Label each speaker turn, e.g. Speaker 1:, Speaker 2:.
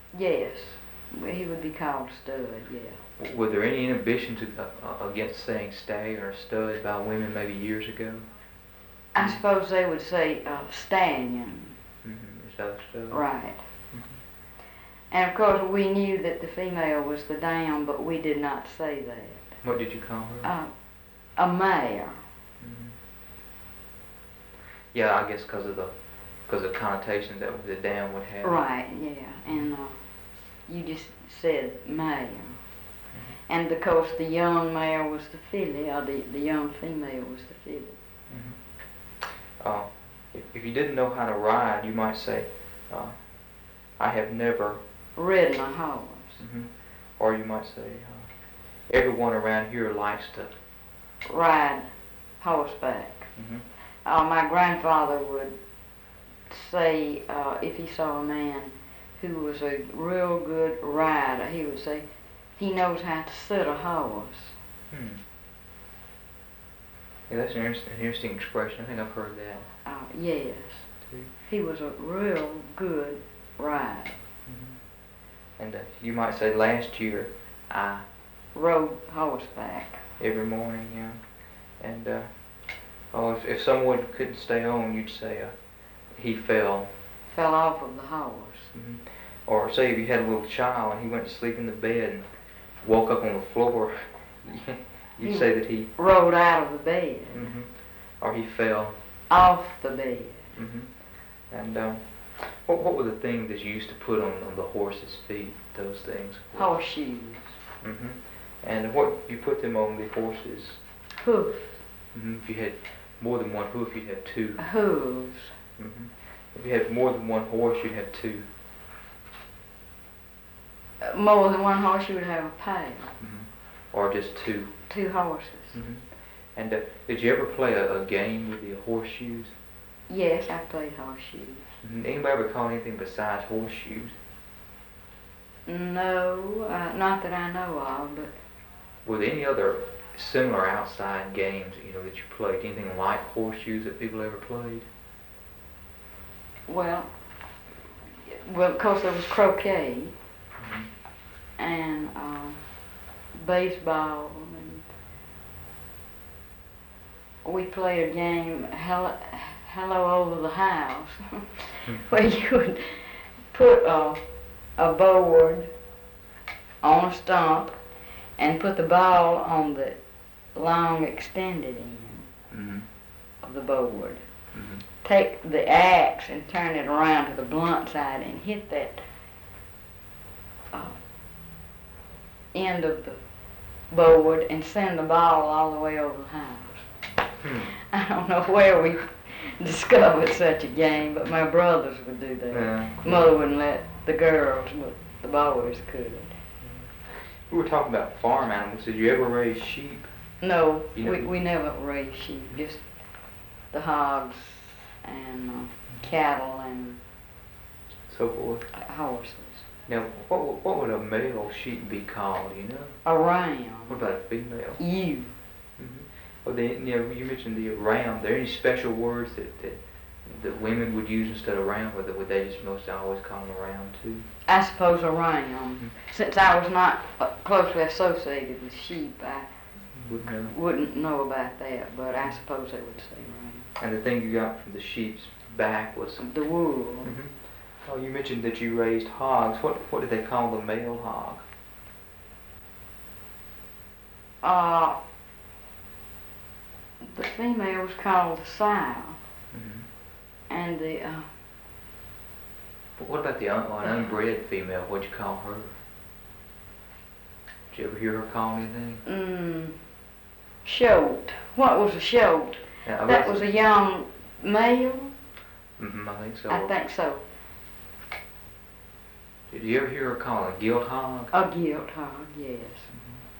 Speaker 1: Yes. He would be called stud, yeah.
Speaker 2: Were there any inhibitions against saying stag or stud by women maybe years ago?
Speaker 1: I suppose they would say stallion.
Speaker 2: Is that stud?
Speaker 1: Right. And of course we knew that the female was the dam, but we did not say that.
Speaker 2: What did you call her?
Speaker 1: A mare.
Speaker 2: Yeah, I guess because of the connotations that the dam would have.
Speaker 1: Right, yeah, and you just said mare. And of course the young mare was the filly, or the young female was the filly.
Speaker 2: If you didn't know how to ride, you might say, I have never
Speaker 1: ridden a horse.
Speaker 2: Or you might say, everyone around here likes to
Speaker 1: ride horseback. My grandfather would say, if he saw a man who was a real good rider, he would say, he knows how to sit a horse.
Speaker 2: Yeah, that's an interesting expression. I think I've heard that.
Speaker 1: Yes. He was a real good rider.
Speaker 2: And you might say, last year I
Speaker 1: rode horseback.
Speaker 2: Every morning, yeah. And if someone couldn't stay on, you'd say he fell
Speaker 1: off of the horse.
Speaker 2: Or say if you had a little child and he went to sleep in the bed and woke up on the floor, you'd say that he
Speaker 1: rolled out of the bed.
Speaker 2: Or he fell
Speaker 1: off the bed.
Speaker 2: And what were the things that you used to put on the horse's feet? Those things.
Speaker 1: Horseshoes.
Speaker 2: And what you put them on the horse's
Speaker 1: hoof.
Speaker 2: If you had more than one hoof, you'd have two
Speaker 1: hooves.
Speaker 2: If you had more than one horse, you'd have two.
Speaker 1: More than one horse, you would have a pair.
Speaker 2: Or just two.
Speaker 1: Two horses.
Speaker 2: And did you ever play a game with the horseshoes?
Speaker 1: Yes, I played horseshoes.
Speaker 2: Anybody ever call anything besides horseshoes?
Speaker 1: No, not that I know of, but...
Speaker 2: Were there any other similar outside games, that you played? Anything like horseshoes that people ever played?
Speaker 1: Well, of course there was croquet, and baseball, and we played a game, Hello Over the House, where you would put a board on a stump and put the ball on the long extended end of the board. Take the axe and turn it around to the blunt side and hit that end of the board and send the ball all the way over the house. I don't know where we discovered such a game, but my brothers would do that.
Speaker 2: Yeah.
Speaker 1: Mother wouldn't let the girls, but the boys could.
Speaker 2: We were talking about farm animals. Did you ever raise sheep?
Speaker 1: No, we never raised sheep, just the hogs and cattle and
Speaker 2: so forth.
Speaker 1: Horses.
Speaker 2: Now, what would a male sheep be called,
Speaker 1: A ram.
Speaker 2: What about a female?
Speaker 1: Ewe.
Speaker 2: Well, you mentioned the ram. Are there any special words that women would use instead of ram, or would they just mostly always call them a ram too?
Speaker 1: I suppose a ram. Since I was not closely associated with sheep, I wouldn't know about that, but I suppose they would say ram.
Speaker 2: And the thing you got from the sheep's back was
Speaker 1: the wool.
Speaker 2: Oh, you mentioned that you raised hogs. What did they call the male hog?
Speaker 1: The female was called the sow, and the.
Speaker 2: But what about an unbred female? What'd you call her? Did you ever hear her call anything?
Speaker 1: Shoat. What was a shoat?
Speaker 2: Yeah,
Speaker 1: that was a young male?
Speaker 2: I think so.
Speaker 1: I think so.
Speaker 2: Did you ever hear her call a gilt hog?
Speaker 1: A gilt hog, yes.